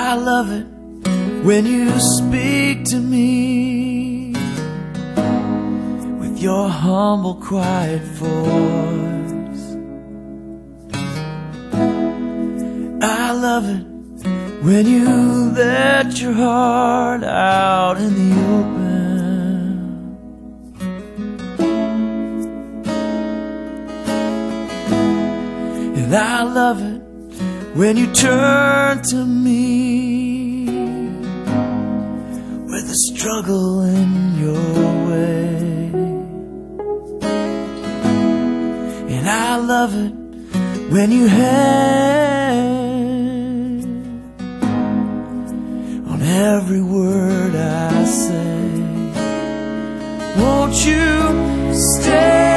I love it when you speak to me with your humble, quiet voice. I love it when you let your heart out in the open. And I love it when you turn to me with a struggle in your way. And I love it when you hang on every word I say. Won't you stay?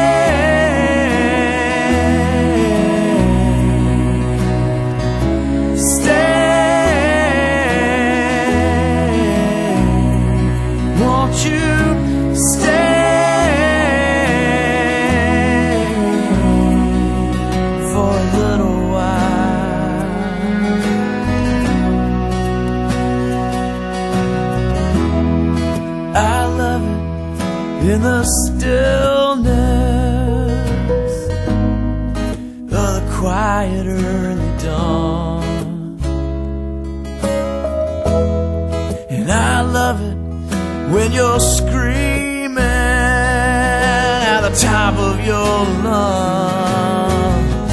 I love it in the stillness of the quiet early dawn. And I love it when you're screaming at the top of your lungs.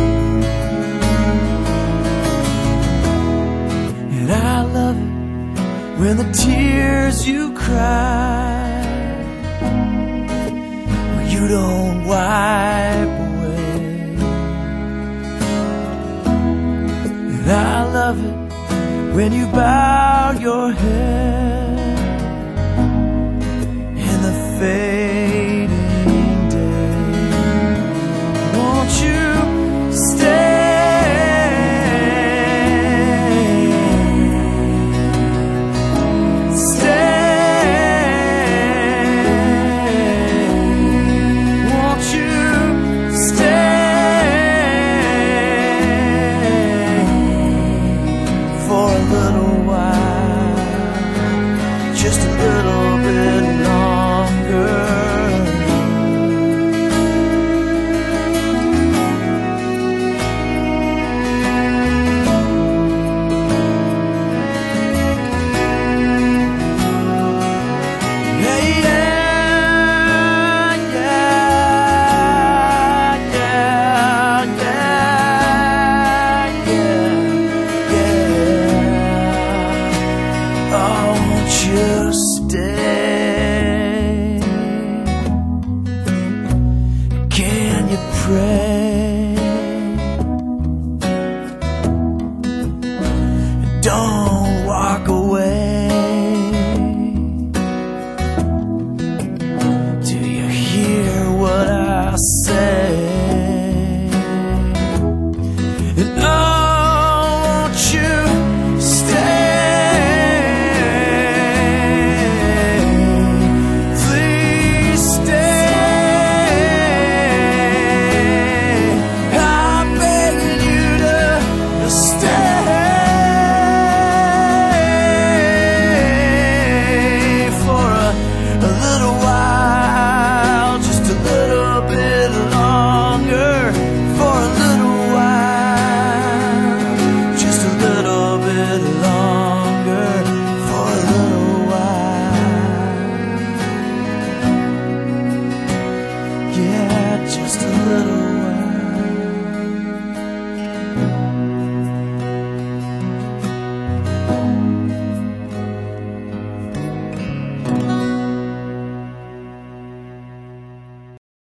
And I love it when the tears you cry, you don't wipe away. And I love it when you bow your head in the fading day. Won't you stay? Just a little bit longer. Yeah, yeah, yeah, yeah, yeah, yeah. Oh, won't you stay? Can you pray?